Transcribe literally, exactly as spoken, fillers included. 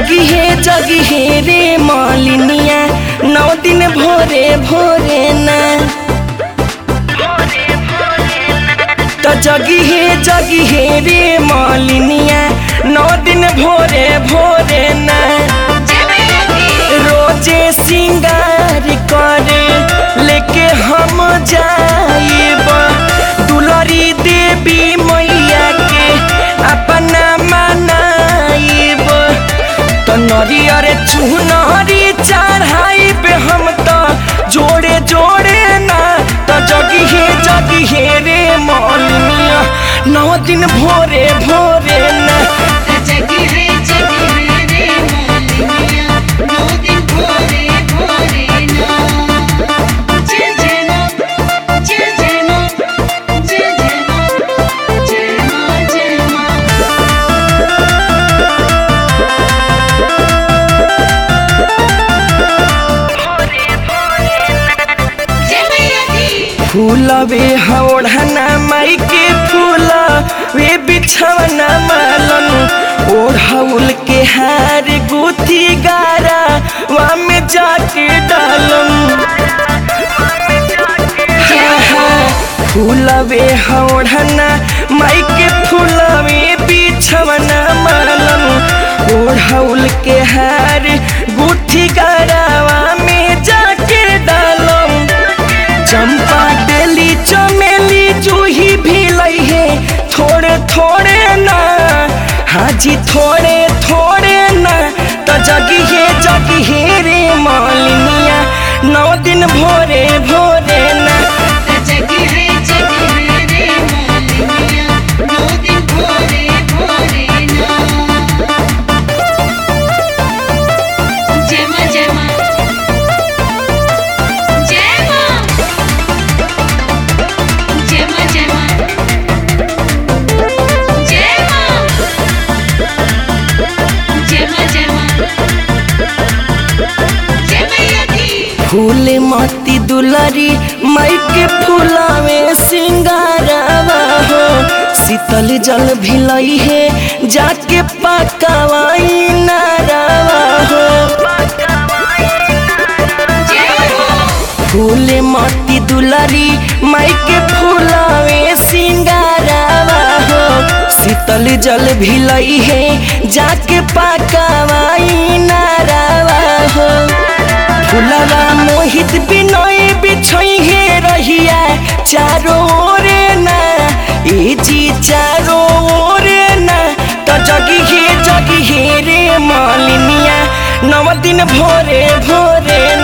जगी है जगी है रे मालिनिया नौ दिन भोरे भोरे ना तो जगी है जगी है रे मालिनिया नौ दिन भोरे भोरे ना रोजे सिंगार करे लेके हम जाइब दुलारी देवी मैया के अपना मनाइब तो नरियर चुनरी चढ़ाइब हम तो जोड़े जोड़े ना तो जगी है जगी है रे मालिनिया नौ दिन भोरे भोरे ना जगी है जगी है रे मालिनिया नौ दिन भोरे भोरे ना जय जय मां जय जय मां जय जय मां जय मां जय मां जय मैया की फूलवे ओढ़ना माई के फूला वे बिछवना मालन ओढ़ौल के हार गुथी गारा वहाँ में जाके डालम हाँ हाँ फूलवे ओढ़ना माई के फूलवे बिछवना मालन ओढ़ौल के हार गुथी गारा वहाँ में जाके डालम चंपा डेली चमेली जूही भी लई है थोड़े थोड़े ना हाजी थोड़े थोड़े ना तो जगी है जगी है रे मालिनिया नौ दिन भोरे भोरे ना जगी है जगी है रे मालिनिया नौ दिन भोरे भोरे ना जय मां जय मां जय मां जय मां जय मां जय मां जय मां जय मां जय मैया की फूल मोती दुलारी माई के फूलावे सिंगारावा हो शीतल जल भिलई है जाके पकावाई नारावा हो जय हो फूल मोती दुलारी माई के फूलावे सिंगारावा हो शीतल जल भिलई है जाके पकावाई नारावा हो फुलवा मोहित बिनय बिछई है रहिया चारों ओरे ना ए जी चारों ओरे ना तो जगी है जगी है रे मालिनिया नौ दिन भोरे भोरे